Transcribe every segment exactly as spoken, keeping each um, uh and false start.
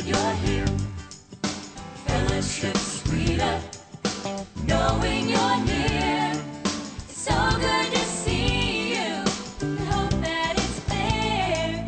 you're here. Fellowship sweeter, knowing you're near. It's so good to see you. I hope that it's clear.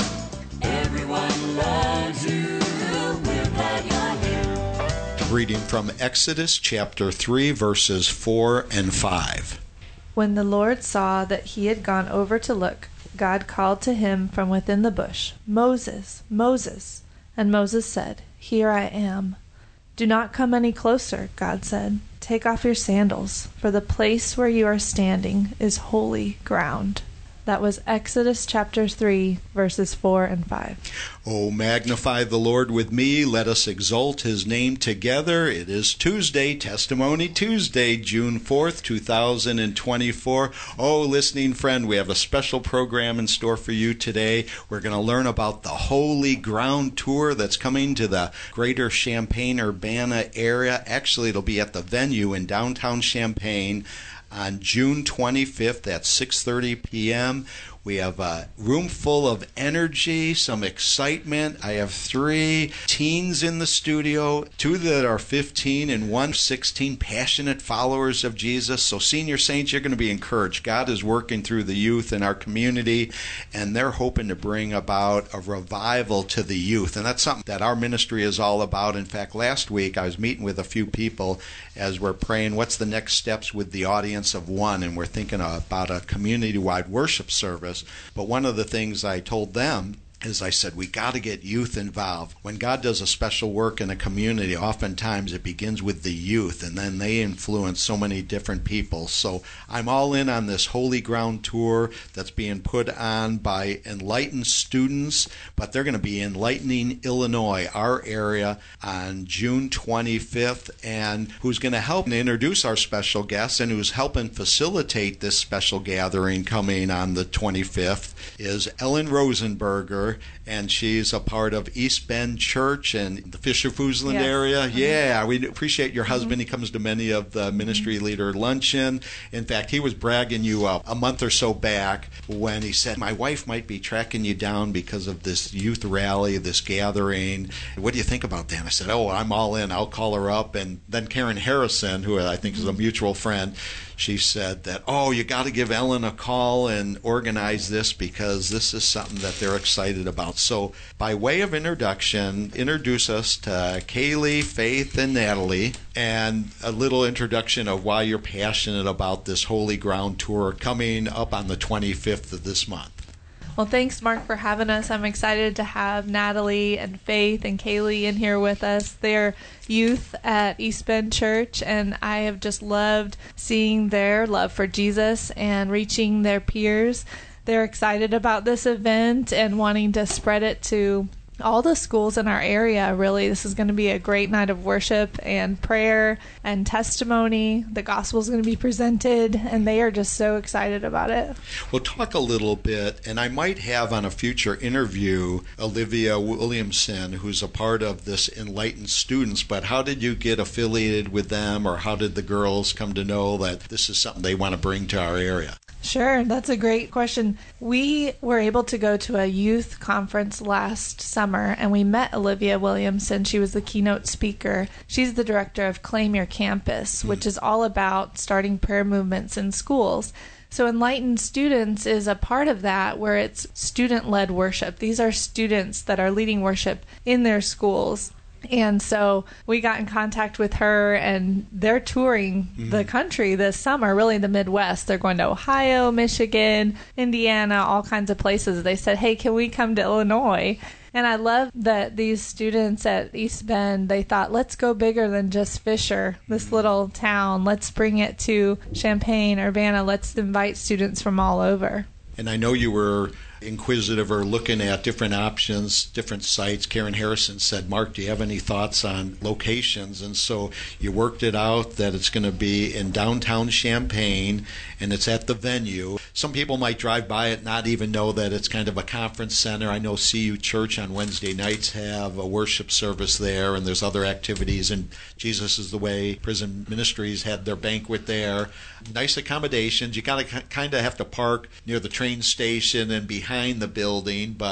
Everyone loves you. We're glad you're here. Reading from Exodus chapter three, verses four and five. When the Lord saw that he had gone over to look, God called to him from within the bush, "Moses, Moses." And Moses said, "Here I am." "Do not come any closer," God said. "Take off your sandals, for the place where you are standing is holy ground." That was Exodus chapter three, verses four and five. Oh, magnify the Lord with me. Let us exalt his name together. It is Tuesday, Testimony Tuesday, June fourth, two thousand twenty-four. Oh, listening friend, we have a special program in store for you today. We're going to learn about the Holy Ground Tour that's coming to the greater Champaign-Urbana area. Actually, it'll be at the venue in downtown Champaign on June twenty-fifth at six thirty p.m. We have a room full of energy, some excitement. I have three teens in the studio, two that are fifteen and one sixteen, passionate followers of Jesus. So senior saints, you're going to be encouraged. God is working through the youth in our community, and they're hoping to bring about a revival to the youth. And that's something that our ministry is all about. In fact, last week I was meeting with a few people as we're praying what's the next steps with the audience of one, and we're thinking about a community-wide worship service. But one of the things I told them is I said, we got to get youth involved. When God does a special work in a community, oftentimes it begins with the youth, and then they influence so many different people. So I'm all in on this Holy Ground Tour that's being put on by Enlightened Students, but they're going to be enlightening Illinois, our area, on June twenty-fifth. And who's going to help introduce our special guests and who's helping facilitate this special gathering coming on the twenty-fifth is Ellen Rosenberger, and she's a part of East Bend Church in the Fisher-Fusland Yes. area. Mm-hmm. Yeah, we appreciate your husband. Mm-hmm. He comes to many of the ministry mm-hmm. leader luncheon. In fact, he was bragging you up a month or so back when he said, my wife might be tracking you down because of this youth rally, this gathering. What do you think about that? And I said, oh, I'm all in. I'll call her up. And then Karen Harrison, who I think mm-hmm. is a mutual friend, she said that, oh, you got to give Ellen a call and organize this because this is something that they're excited about. So by way of introduction, introduce us to Kaylee, Faith, and Natalie, and a little introduction of why you're passionate about this Holy Ground Tour coming up on the twenty-fifth of this month. Well, thanks, Mark, for having us. I'm excited to have Natalie and Faith and Kaylee in here with us. They're youth at East Bend Church, and I have just loved seeing their love for Jesus and reaching their peers. They're excited about this event and wanting to spread it to all the schools in our area, really. This is going to be a great night of worship and prayer and testimony. The gospel is going to be presented, and they are just so excited about it. We'll talk a little bit, and I might have on a future interview Olivia Williamson, who's a part of this Enlightened Students, but how did you get affiliated with them, or how did the girls come to know that this is something they want to bring to our area? Sure, that's a great question. We were able to go to a youth conference last summer, and we met Olivia Williamson. She was the keynote speaker. She's the director of Claim Your Campus, which is all about starting prayer movements in schools. So Enlightened Students is a part of that, where it's student-led worship. These are students that are leading worship in their schools. And so we got in contact with her, and they're touring mm-hmm. the country this summer, really the Midwest. They're going to Ohio, Michigan, Indiana, all kinds of places. They said, hey, can we come to Illinois? And I love that these students at East Bend, they thought, let's go bigger than just Fisher, this little town. Let's bring it to Champaign, Urbana. Let's invite students from all over. And I know you were inquisitive or looking at different options, different sites. Karen Harrison said, Mark, do you have any thoughts on locations? And so you worked it out that it's going to be in downtown Champaign, and it's at the venue. Some people might drive by it, not even know that it's kind of a conference center. I know C U Church on Wednesday nights have a worship service there, and there's other activities, and Jesus is the Way Prison Ministries had their banquet there. Nice accommodations. You got to kind of have to park near the train station and behind the building, but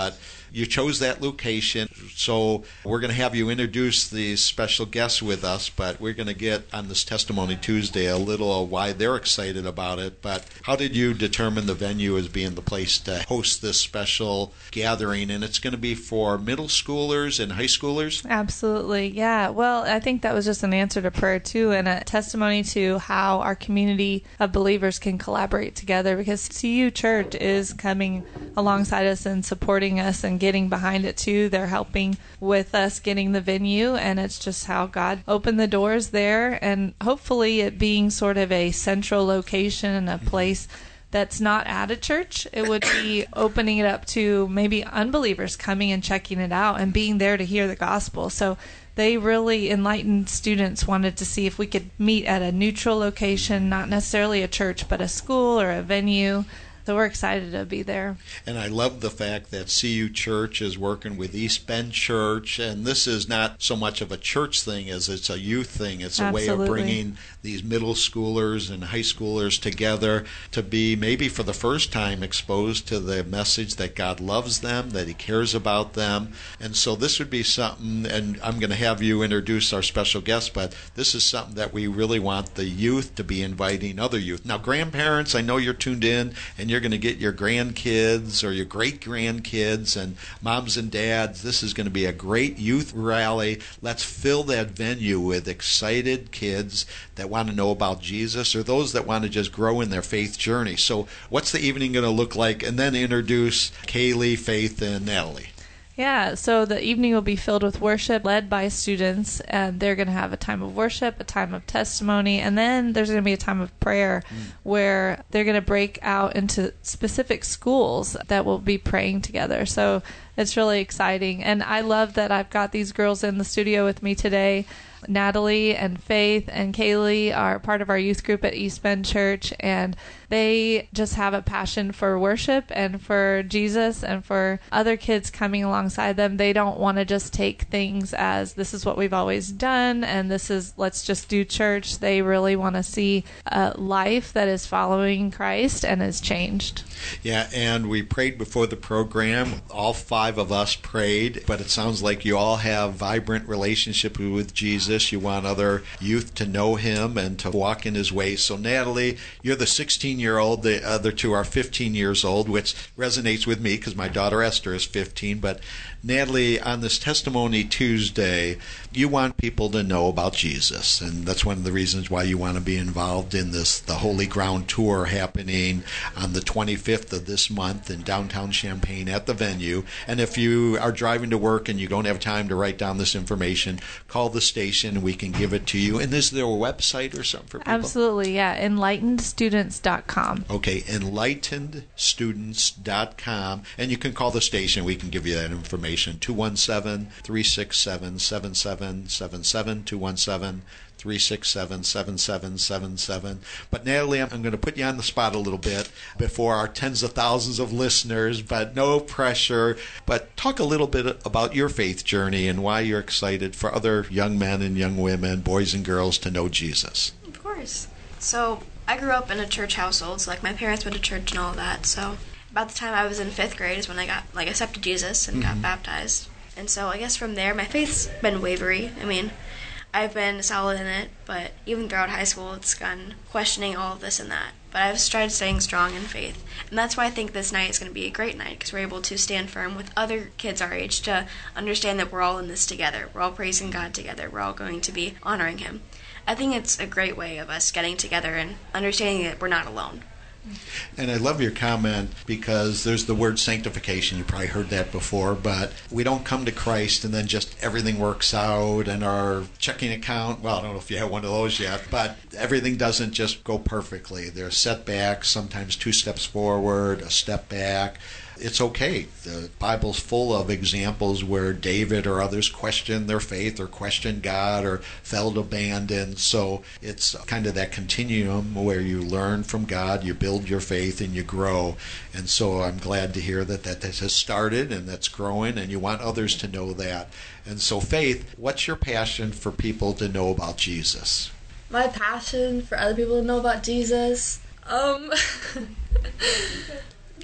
you chose that location. So we're going to have you introduce these special guests with us, but we're going to get on this Testimony Tuesday a little why they're excited about it. But how did you determine the venue as being the place to host this special gathering? And it's going to be for middle schoolers and high schoolers? Absolutely, yeah. Well, I think that was just an answer to prayer, too, and a testimony to how our community of believers can collaborate together, because C U Church is coming alongside us and supporting us and getting behind it, too. They're helping with us getting the venue, and it's just how God opened the doors there, and hopefully it being sort of a central location and a place that's not at a church. It would be opening it up to maybe unbelievers coming and checking it out and being there to hear the gospel. So they really, enlightened students, wanted to see if we could meet at a neutral location, not necessarily a church, but a school or a venue. So we're excited to be there. And I love the fact that C U Church is working with East Bend Church, and this is not so much of a church thing as it's a youth thing. It's a Absolutely. way of bringing these middle schoolers and high schoolers together to be maybe for the first time exposed to the message that God loves them, that He cares about them. And so this would be something, and I'm going to have you introduce our special guest, but this is something that we really want the youth to be inviting other youth. Now, grandparents, I know you're tuned in, and you're going to get your grandkids or your great-grandkids and moms and dads. This is going to be a great youth rally. Let's fill that venue with excited kids that want to know about Jesus, or those that want to just grow in their faith journey. So what's the evening going to look like? And then introduce Kaylee, Faith, and Natalie. Yeah, so the evening will be filled with worship led by students, and they're going to have a time of worship, a time of testimony, and then there's going to be a time of prayer mm. where they're going to break out into specific schools that will be praying together. So it's really exciting, and I love that I've got these girls in the studio with me today. Natalie and Faith and Kaylee are part of our youth group at East Bend Church, and they just have a passion for worship and for Jesus and for other kids coming alongside them. They don't want to just take things as this is what we've always done and this is let's just do church. They really want to see a life that is following Christ and is changed. Yeah, and we prayed before the program. All five of us prayed, but it sounds like you all have vibrant relationship with Jesus. You want other youth to know Him and to walk in His ways. So Natalie, you're the sixteen-year-old. The other two are fifteen years old, which resonates with me because my daughter Esther is fifteen. But Natalie, on this Testimony Tuesday, you want people to know about Jesus, and that's one of the reasons why you want to be involved in this, the Holy Ground Tour happening on the twenty-fifth of this month in downtown Champaign at the venue. And if you are driving to work and you don't have time to write down this information, call the station and we can give it to you. And is there a website or something for people? Absolutely, yeah, enlightened students dot com. Okay, enlightened students dot com, and you can call the station. We can give you that information. two one seven, three six seven, seven seven seven seven, two one seven, three six seven, seven seven seven seven. But Natalie, I'm going to put you on the spot a little bit before our tens of thousands of listeners, but no pressure. But talk a little bit about your faith journey and why you're excited for other young men and young women, boys and girls, to know Jesus. Of course. So I grew up in a church household, so like my parents went to church and all that. So about the time I was in fifth grade is when I got like accepted Jesus and mm-hmm. got baptized. And so I guess from there my faith's been wavery. I mean, I've been solid in it, but even throughout high school it's gone questioning all of this and that. But I've started staying strong in faith. And that's why I think this night is going to be a great night, because we're able to stand firm with other kids our age to understand that we're all in this together. We're all praising God together. We're all going to be honoring Him. I think it's a great way of us getting together and understanding that we're not alone. And I love your comment because there's the word sanctification. You probably heard that before, but we don't come to Christ and then just everything works out and our checking account, well, I don't know if you have one of those yet, but everything doesn't just go perfectly. There's setbacks, sometimes two steps forward, a step back. It's okay. The Bible's full of examples where David or others questioned their faith or questioned God or felt abandoned. So it's kind of that continuum where you learn from God, you build your faith, and you grow. And so I'm glad to hear that that has started and that's growing, and you want others to know that. And so, Faith, what's your passion for people to know about Jesus? My passion for other people to know about Jesus? Um...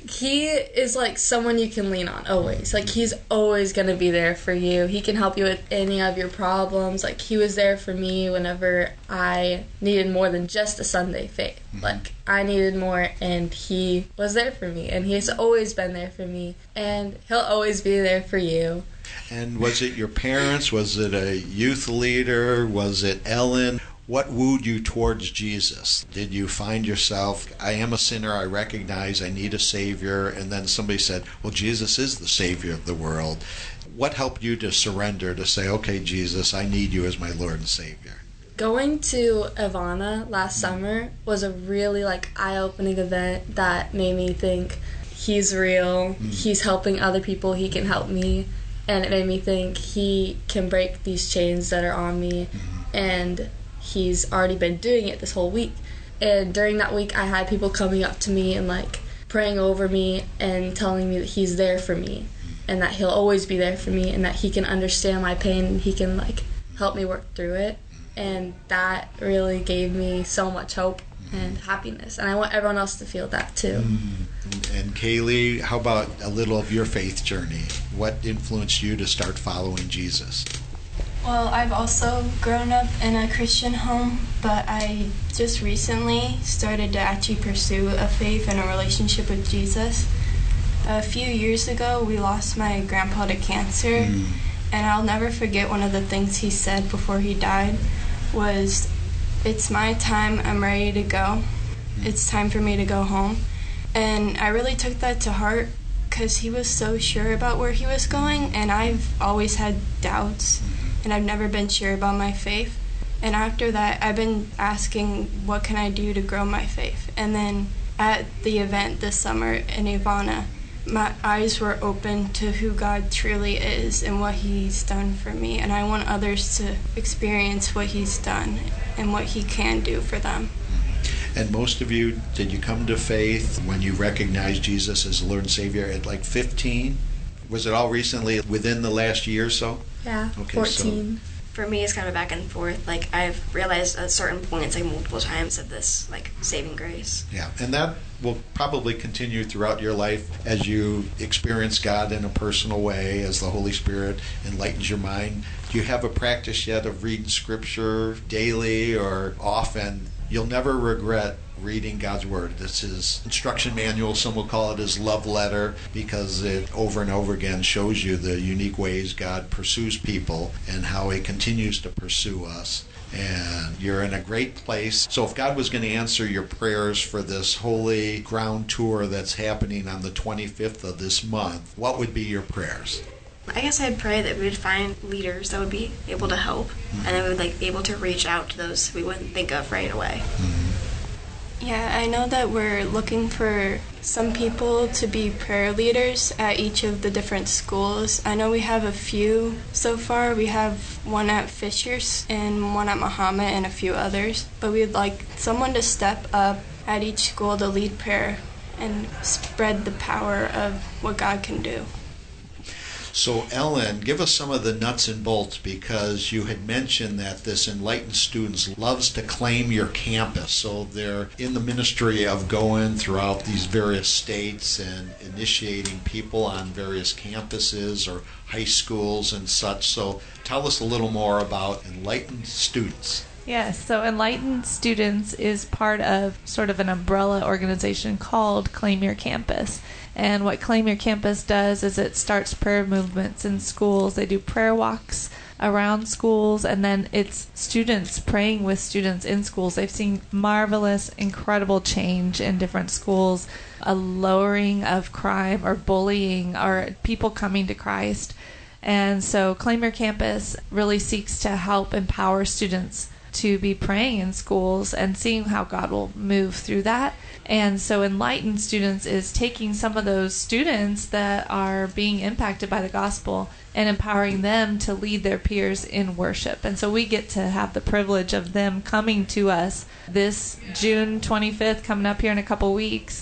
he is like someone you can lean on always. Like, he's always going to be there for you. He can help you with any of your problems. Like, he was there for me whenever I needed more than just a Sunday faith. Mm-hmm. Like, I needed more, and he was there for me. And he's always been there for me. And he'll always be there for you. And was it your parents? Was it a youth leader? Was it Ellen? What wooed you towards Jesus? Did you find yourself, I am a sinner, I recognize I need a Savior, and then somebody said, well, Jesus is the Savior of the world. What helped you to surrender, to say, okay, Jesus, I need you as my Lord and Savior? Going to Ivana last summer was a really like eye-opening event that made me think he's real, mm. he's helping other people, he can help me, and it made me think he can break these chains that are on me, mm. and he's already been doing it this whole week. And during that week, I had people coming up to me and like praying over me and telling me that he's there for me and that he'll always be there for me and that he can understand my pain and he can like help me work through it. And that really gave me so much hope and happiness. And I want everyone else to feel that too. Mm-hmm. And Kaylee, how about a little of your faith journey? What influenced you to start following Jesus? Well, I've also grown up in a Christian home, but I just recently started to actually pursue a faith and a relationship with Jesus. A few years ago, we lost my grandpa to cancer, mm. and I'll never forget one of the things he said before he died was, "It's my time, I'm ready to go. It's time for me to go home." And I really took that to heart because he was so sure about where he was going, and I've always had doubts. And I've never been sure about my faith. And after that, I've been asking, what can I do to grow my faith? And then at the event this summer in Ivana, my eyes were open to who God truly is and what he's done for me. And I want others to experience what he's done and what he can do for them. And most of you, did you come to faith when you recognized Jesus as Lord and Savior at like fifteen? Was it all recently, within the last year or so? Yeah, okay, fourteen. So for me, it's kind of back and forth. Like, I've realized at certain points, like multiple times, of this, like, saving grace. Yeah, and that will probably continue throughout your life as you experience God in a personal way, as the Holy Spirit enlightens your mind. Do you have a practice yet of reading Scripture daily or often? You'll never regret reading God's Word. This is instruction manual. Some will call it his love letter because it over and over again shows you the unique ways God pursues people and how he continues to pursue us. And you're in a great place. So if God was going to answer your prayers for this Holy Ground tour that's happening on the twenty-fifth of this month, what would be your prayers? I guess I'd pray that we would find leaders that would be able to help, mm-hmm. and that we would like be able to reach out to those we wouldn't think of right away. Mm-hmm. Yeah, I know that we're looking for some people to be prayer leaders at each of the different schools. I know we have a few so far. We have one at Fishers and one at Muhammad and a few others. But we'd like someone to step up at each school to lead prayer and spread the power of what God can do. So Ellen, give us some of the nuts and bolts, because you had mentioned that this Enlightened Students loves to claim your campus. So they're in the ministry of going throughout these various states and initiating people on various campuses or high schools and such. So tell us a little more about Enlightened Students. Yes, so Enlightened Students is part of sort of an umbrella organization called Claim Your Campus. And what Claim Your Campus does is it starts prayer movements in schools. They do prayer walks around schools, and then it's students praying with students in schools. They've seen marvelous, incredible change in different schools, a lowering of crime or bullying or people coming to Christ. And so Claim Your Campus really seeks to help empower students to be praying in schools and seeing how God will move through that. And so Enlightened Students is taking some of those students that are being impacted by the gospel and empowering them to lead their peers in worship. And so we get to have the privilege of them coming to us this June twenty-fifth, coming up here in a couple weeks.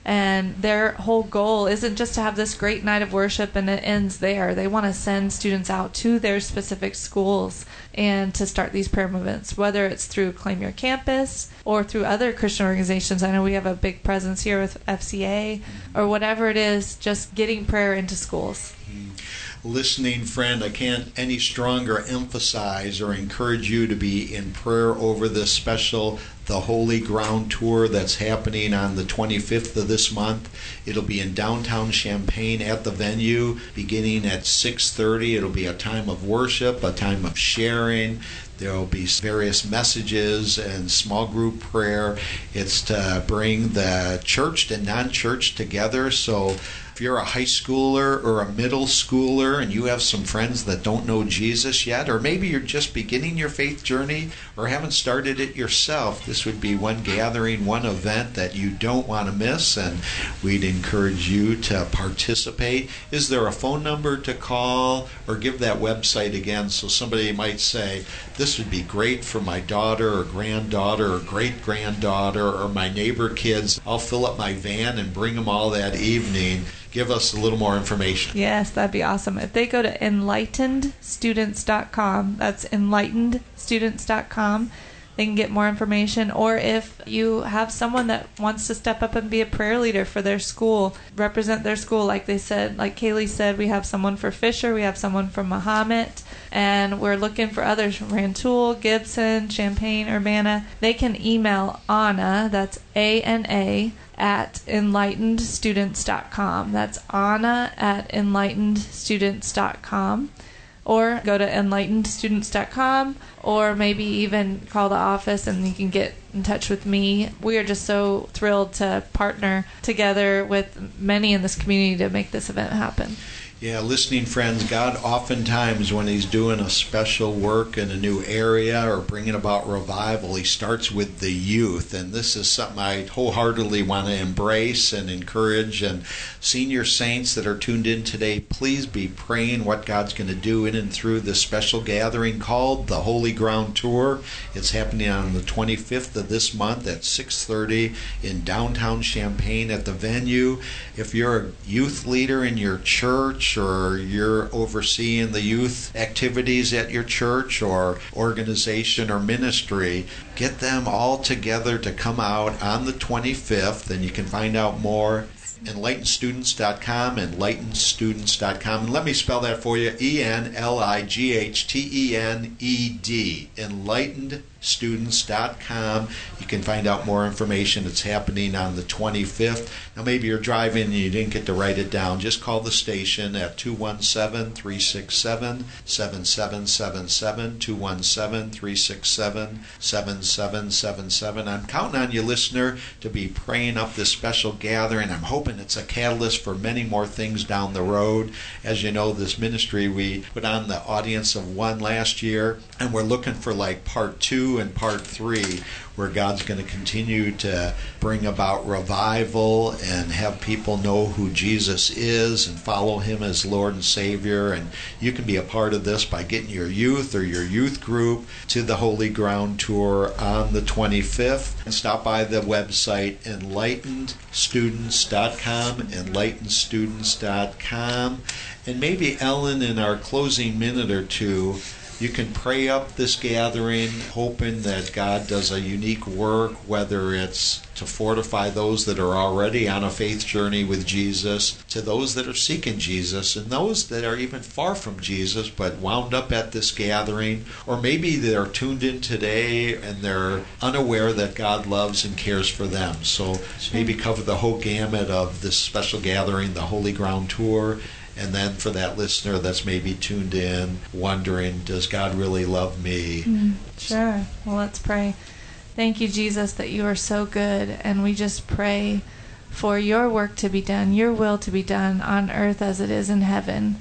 And their whole goal isn't just to have this great night of worship and it ends there. They want to send students out to their specific schools and to start these prayer movements, whether it's through Claim Your Campus or through other Christian organizations. I know we have a big presence here with F C A, or whatever it is, just getting prayer into schools. Listening friend, I can't any stronger emphasize or encourage you to be in prayer over this special The Holy Ground Tour that's happening on the twenty-fifth of this month. It'll be in downtown Champaign at the venue beginning at six thirty. It'll be a time of worship, a time of sharing. There will be various messages and small group prayer. It's to bring the church and non-church together. So if you're a high schooler or a middle schooler and you have some friends that don't know Jesus yet, or maybe you're just beginning your faith journey or haven't started it yourself, this would be one gathering, one event that you don't want to miss, and we'd encourage you to participate. Is there a phone number to call, or give that website again so somebody might say, this would be great for my daughter or granddaughter or great-granddaughter or my neighbor kids. I'll fill up my van and bring them all that evening. Give us a little more information. Yes, that'd be awesome. If they go to enlightened students dot com, that's enlightened students dot com, they can get more information. Or if you have someone that wants to step up and be a prayer leader for their school, represent their school, like they said, like Kaylee said, we have someone for Fisher, we have someone from Mahomet, and we're looking for others from Rantoul, Gibson, Champaign, Urbana. They can email Anna, that's A N A, at enlightened students dot com. That's Anna at enlightened students dot com. Or go to enlightened students dot com, or maybe even call the office and you can get in touch with me. We are just so thrilled to partner together with many in this community to make this event happen. Yeah, listening friends, God oftentimes when he's doing a special work in a new area or bringing about revival, he starts with the youth. And this is something I wholeheartedly want to embrace and encourage. And senior saints that are tuned in today, please be praying what God's going to do in and through this special gathering called the Holy Ground Tour. It's happening on the twenty-fifth of this month at six thirty in downtown Champaign at the venue. If you're a youth leader in your church, or you're overseeing the youth activities at your church or organization or ministry, get them all together to come out on the twenty-fifth, and you can find out more enlightened students dot com, enlightened students dot com. And let me spell that for you, E N L I G H T E N E D, enlightened students dot com. You can find out more information. It's happening on the twenty-fifth. Now maybe you're driving and you didn't get to write it down. Just call the station at two one seven, three six seven, seven seven seven seven, two one seven, three six seven, seven seven seven seven. I'm counting on you, listener, to be praying up this special gathering. I'm hoping it's a catalyst for many more things down the road. As you know, this ministry, we put on the audience of one last year, and we're looking for like part two and part three, where God's going to continue to bring about revival and have people know who Jesus is and follow him as Lord and Savior. And you can be a part of this by getting your youth or your youth group to the Holy Ground Tour on the twenty-fifth. And stop by the website enlightened students dot com, enlightened students dot com. And maybe, Ellen, in our closing minute or two, you can pray up this gathering, hoping that God does a unique work, whether it's to fortify those that are already on a faith journey with Jesus, to those that are seeking Jesus, and those that are even far from Jesus but wound up at this gathering. Or maybe they're tuned in today and they're unaware that God loves and cares for them. So maybe cover the whole gamut of this special gathering, the Holy Ground Tour. And then for that listener that's maybe tuned in, wondering, does God really love me? Mm, sure. Well, let's pray. Thank you, Jesus, that you are so good. And we just pray for your work to be done, your will to be done on earth as it is in heaven.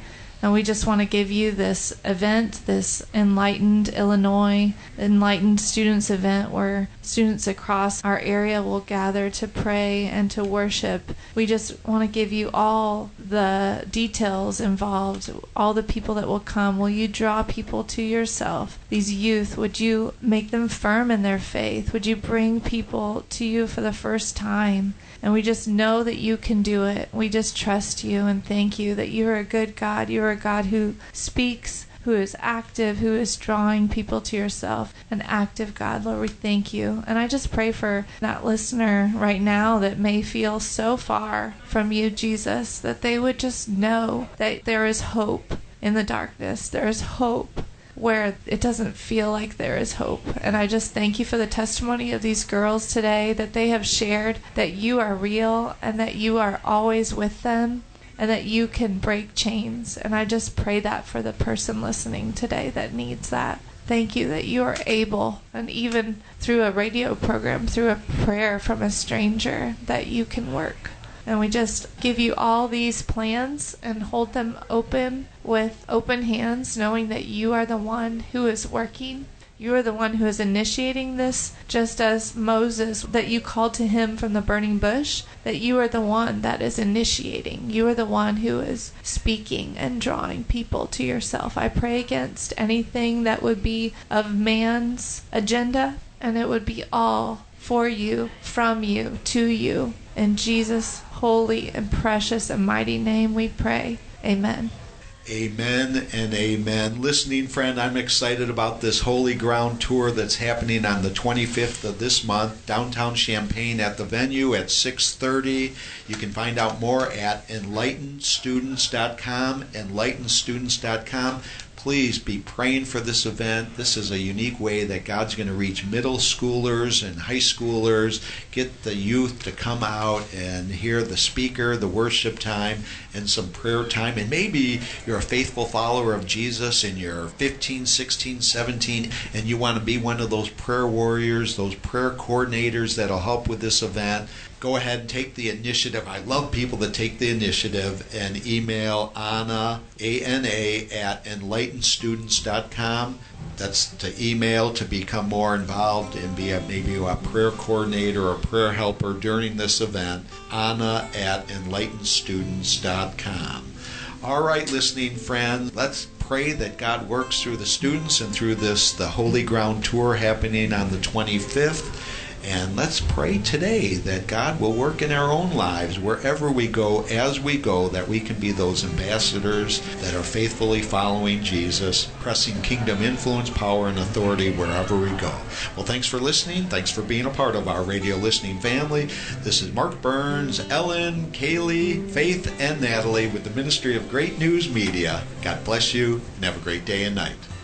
And we just want to give you this event, this Enlightened Illinois, Enlightened Students event where students across our area will gather to pray and to worship. We just want to give you all the details involved, all the people that will come. Will you draw people to yourself? These youth, would you make them firm in their faith? Would you bring people to you for the first time? And we just know that you can do it. We just trust you and thank you that you are a good God. You are a God who speaks, who is active, who is drawing people to yourself. An active God, Lord, we thank you. And I just pray for that listener right now that may feel so far from you, Jesus, that they would just know that there is hope in the darkness. There is hope where it doesn't feel like there is hope. And I just thank you for the testimony of these girls today, that they have shared that you are real and that you are always with them and that you can break chains. And I just pray that for the person listening today that needs that. Thank you that you are able, and even through a radio program, through a prayer from a stranger, that you can work. And we just give you all these plans and hold them open with open hands, knowing that you are the one who is working. You are the one who is initiating this, just as Moses, that you called to him from the burning bush, that you are the one that is initiating. You are the one who is speaking and drawing people to yourself. I pray against anything that would be of man's agenda, and it would be all for you, from you, to you. In Jesus' holy and precious and mighty name we pray. Amen. Amen and amen. Listening friend, I'm excited about this Holy Ground tour that's happening on the twenty-fifth of this month, downtown Champaign at the venue at six thirty. You can find out more at enlightened students dot com, enlightened students dot com. Please be praying for this event. This is a unique way that God's going to reach middle schoolers and high schoolers, get the youth to come out and hear the speaker, the worship time, and some prayer time. And maybe you're a faithful follower of Jesus and you're fifteen, sixteen, seventeen, and you want to be one of those prayer warriors, those prayer coordinators that'll help with this event. Go ahead and take the initiative. I love people that take the initiative, and email Anna, A N A, at enlightened students dot com. That's to email to become more involved and be a, maybe a prayer coordinator or prayer helper during this event. Anna at enlightened students dot com. All right, listening friends, let's pray that God works through the students and through this, the Holy Ground tour happening on the twenty-fifth. And let's pray today that God will work in our own lives wherever we go, as we go, that we can be those ambassadors that are faithfully following Jesus, pressing kingdom influence, power, and authority wherever we go. Well, thanks for listening. Thanks for being a part of our radio listening family. This is Mark Burns, Ellen, Kaylee, Faith, and Natalie with the Ministry of Great News Media. God bless you, and have a great day and night.